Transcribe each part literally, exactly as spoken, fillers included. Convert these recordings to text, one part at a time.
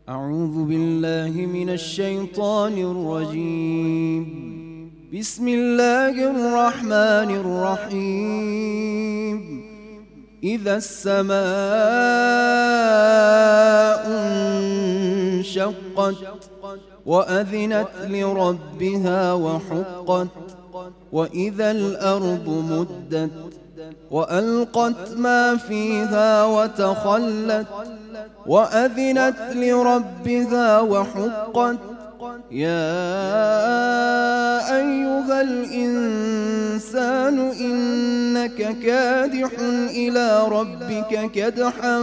أعوذ بالله من الشيطان الرجيم. بسم الله الرحمن الرحيم. إذا السماء انشقت وأذنت لربها وحقت وإذا الأرض مدت وألقت ما فيها وتخلت وأذنت لربها وحقت. يا أيها الإنسان إنك كادح إلى ربك كدحا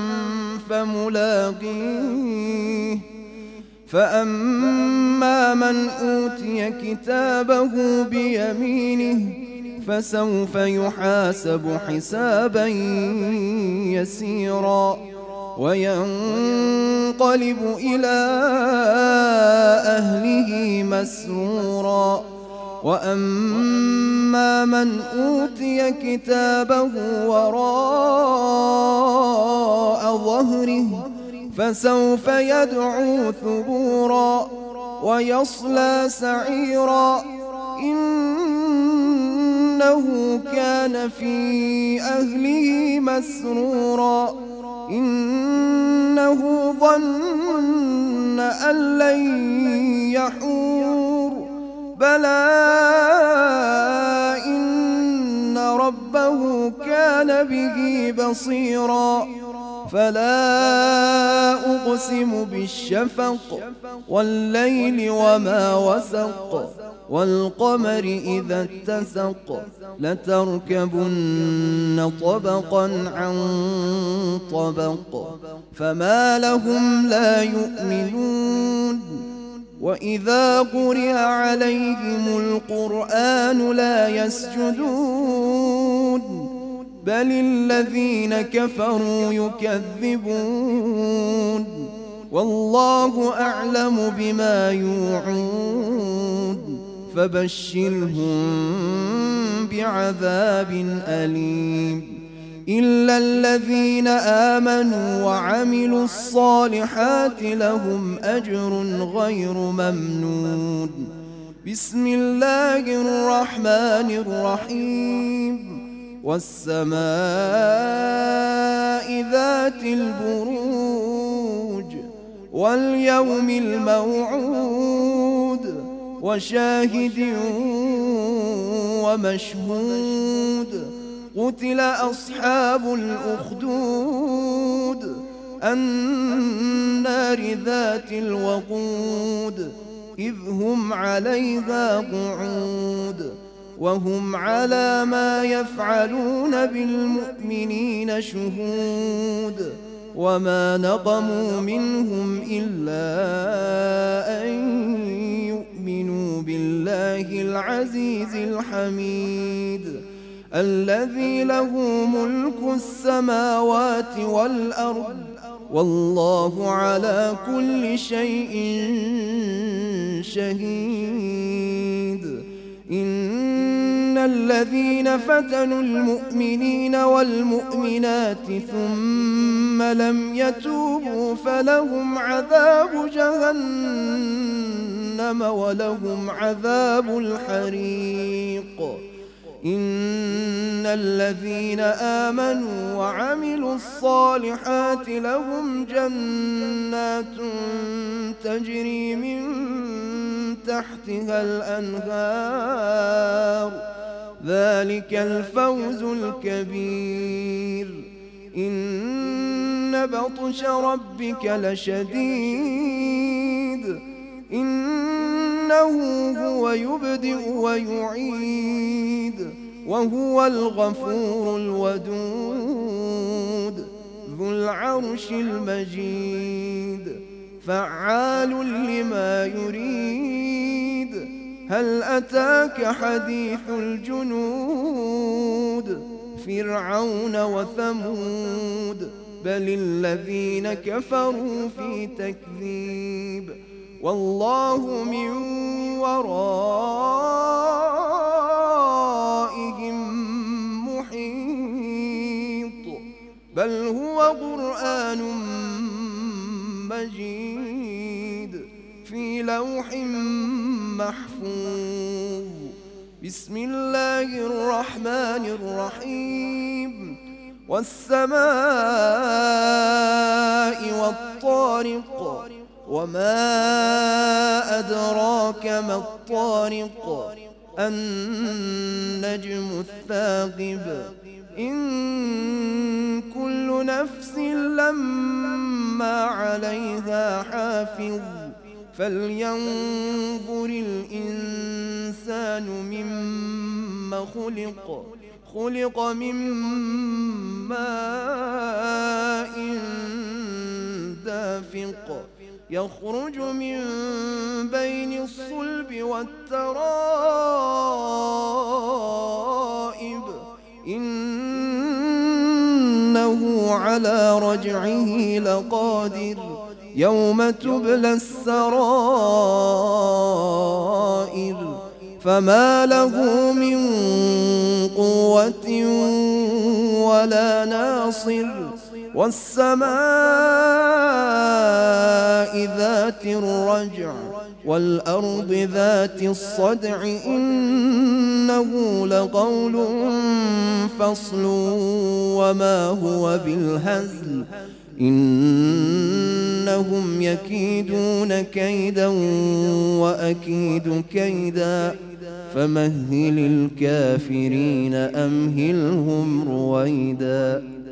فملاقيه. فأما من أوتي كتابه بيمينه فسوف يحاسب حسابا يسيرا وينقلب إلى أهله مسرورا. وأما من أوتي كتابه وراء ظهره فسوف يدعو ثبورا ويصلى سعيرا. إنه كان في أهله مسرورا. إنه ظن أن لن يحور بلى إن ربه كان به بصيرا. فلا أقسم بالشفق والليل وما وسق والقمر إذا اتسق لتركبن طبقا عن طبق فما لهم لا يؤمنون. وإذا قرئ عليهم القرآن لا يسجدون بل الذين كفروا يكذبون. والله أعلم بما يوعون فبشرهم بعذاب أليم. إلا الذين آمنوا وعملوا الصالحات لهم أجر غير ممنون. بسم الله الرحمن الرحيم. والسماء ذات البروج واليوم الموعود وشاهد ومشهود. قتل أصحاب الأخدود النار ذات الوقود إذ هم عليها قعود وهم على ما يفعلون بالمؤمنين شهود. وما نقموا منهم إلا أن يؤمنوا بالله العزيز الحميد الذي له ملك السماوات والأرض والله على كل شيء شهيد. إن الذين فتنوا المؤمنين والمؤمنات ثم لم يتوبوا فلهم عذاب جهنم ولهم عذاب الحريق. إن الذين آمنوا وعملوا الصالحات لهم جنات تجري من تحتها الأنهار ذلك الفوز الكبير. إن بطش ربك لشديد إنه هو يبدئ ويعيد وهو الغفور الودود ذو العرش المجيد فعال لما يريد. هل أتاك حديث الجنود فرعون وثمود بل الذين كفروا في تكذيب والله من ورائهم محيط بل هو قرآن مجيد. مجيد في لوح محفوظ. بسم الله الرحمن الرحيم. والسماء والطارق وما أدراك ما الطارق النجم الثاقب إن كل نفس لما عليها حافظ فلينظر الإنسان مما خلق خلق من ماء دافق يخرج من بين الصلب والترائب إنه على رجعه لقادر يوم تبلى السرائر فما له من قوة ولا ناصر. والسماء ذات الرجع والأرض ذات الصدع إنه لقول فصل وما هو بالهزل إنهم يكيدون كيدا وأكيد كيدا فمهل الكافرين أمهلهم رويدا.